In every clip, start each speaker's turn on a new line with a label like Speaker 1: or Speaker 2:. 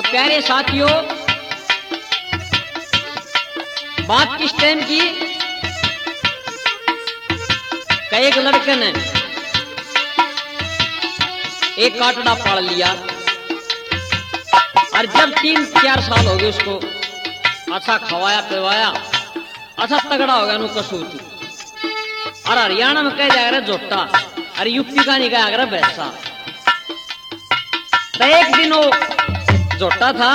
Speaker 1: प्यारे साथियों, बात किस टाइम की, एक लड़के ने एक काटड़ा पाल लिया और जब 3-4 साल हो गए उसको अच्छा खवाया पिलवाया, अच्छा तगड़ा हो गया नु कसूत। और हरियाणा में कह जाएगा जोटा और यूपी का नहीं कहा भैंसा। तो एक दिन वो जोटा था,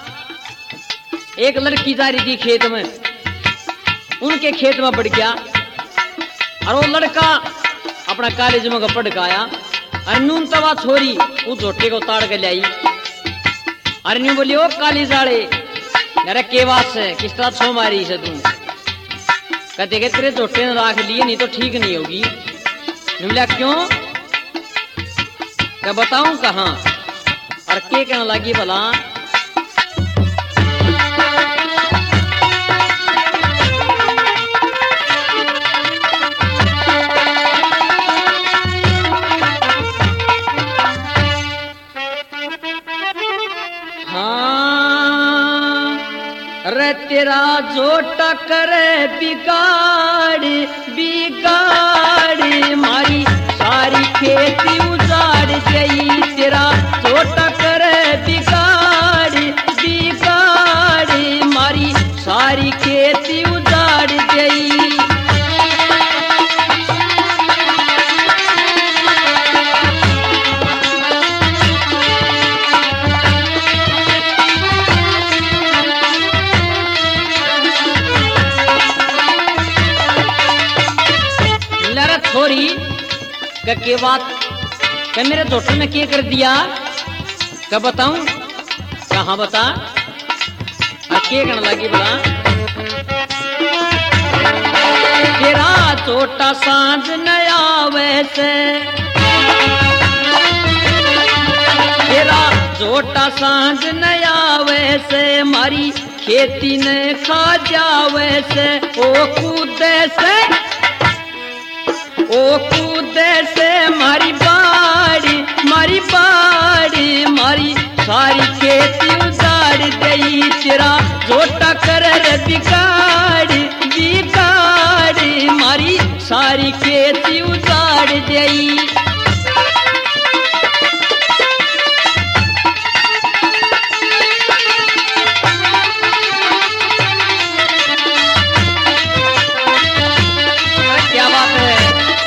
Speaker 1: एक लड़की जा रही थी खेत में, उनके खेत में बढ़ गया और वो लड़का अपना कॉलेज में गप्पड़ गया और नून तवा छोरी उस जोटे को ताड़ के लाई और न्यू बोली ओ काली जाड़े अरे के बात से किस तरह छो मारी से तू, कहते कि तेरे जोटे ने राख लिए नहीं तो ठीक नहीं होगी। बोला क्यों, क्या बताऊं कहाँ, और के कहने लगी भला तेरा जोटा करे बिगाड़ बिगाड़ मारी सारी खेती उजाड़ गई। तेरा जोटा करे बिगाड़ बिगाड़ मारी सारी खेती उजाड़ गई। छोरी के बात क्या मेरे जोटे में क्या कर दिया, क्या बताऊं, कहाँ बता, क्या करने लगी बोला तेरा जोटा सांझ नया वैसे, तेरा जोटा सांझ नया वैसे मारी खेती ने खा जावे से। ओ कूदे से ओ कूदे से मारी बाड़ी मारी बाड़ी मारी सारी खेती उजाड़ गई। तेरा जोटा कर बिगाड़ बिगाड़ मारी सारी खेती उजाड़ गई। क्या बात है,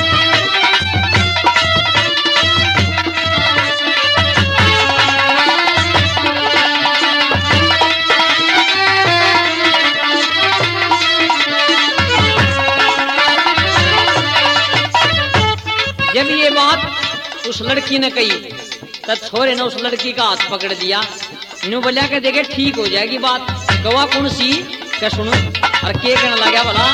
Speaker 1: जब ये बात उस लड़की ने कही तब छोरे ने उस लड़की का हाथ पकड़ दिया, न्यू बोलिया के देखे ठीक हो जाएगी बात। गवा कौन सी क्या सुनो, और के कहने लगा भला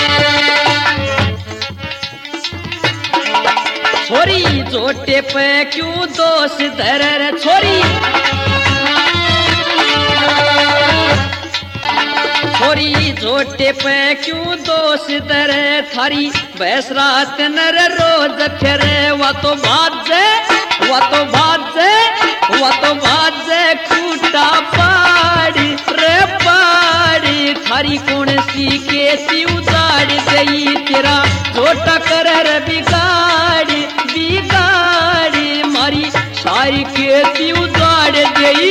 Speaker 1: छोरी जोटे पे क्यों दोष धरे छोरी, छोरी जोटे पे क्यों दोष धरे थारी भैंस रात नर रोज फेरे। वा तो बाजे वा तो बाजे वा तो बाजे खूटा पाड़ी रे पाड़ी थारी कौन सी खेती उजाड़ गई। तेरा जोटा कर बिगाड़ बिगाड़ मारी सारी खेती उजाड़ गई।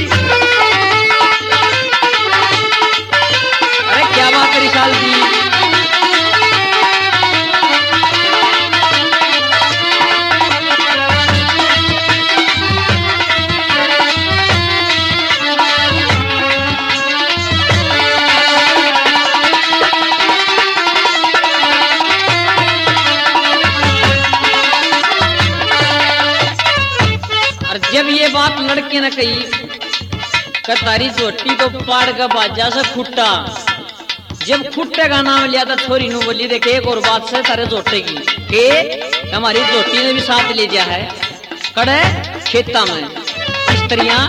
Speaker 1: अरे क्या बात है रिशाल जी, जब ये बात लड़के ने कही तारी जोटी को पाड़ का बाजा से खुट्टा, जब खुट्टे का नाम लिया था छोरी नु बोली देखे एक और बात से तारे जोटे की के हमारी जोटी ने भी साथ ले जा है कड़े खेता में स्त्रियां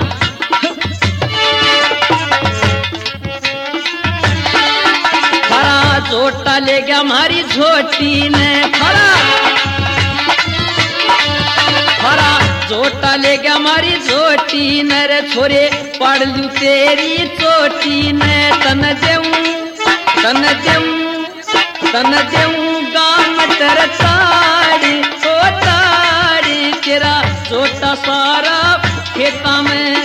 Speaker 1: खरा जोटा ले गया हमारी झोटी ने खरा खरा जोटा ले गया मारी जोटी न रे छोरे पढ़ लू तेरी चोटी न तन देऊं गाम तेरा ताड़ी ओ ताड़ी तेरा जोटा सारा खेता में।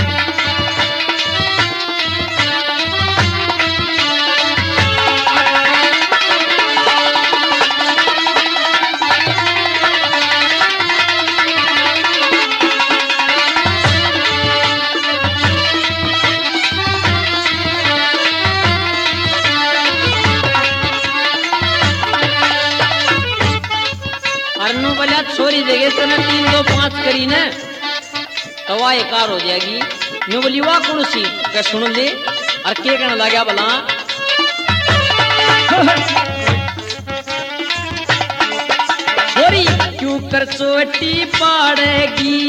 Speaker 1: अर्नो बोला छोरी जगह से 3 2 5 करी न तवा एकार हो जाएगी। मैं बोली वाह कौन सी क्या सुन ले और के कहने लगा बोला छोरी क्यों कर चोटी पाड़ेगी,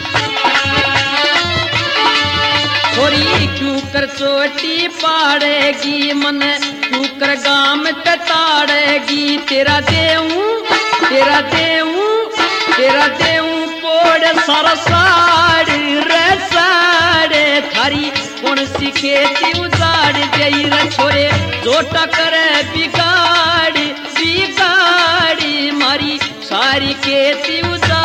Speaker 1: छोरी क्यों कर चोटी पाड़ेगी मन क्यों कर गाम ताड़ेगी। तेरा देऊं पोड़ सारा साड़ी रे साड़े थारी कौन सी खेती उजाड़ गई रे छोरे जोटा करे बिगाड़ी मारी सारी खेती उजाड़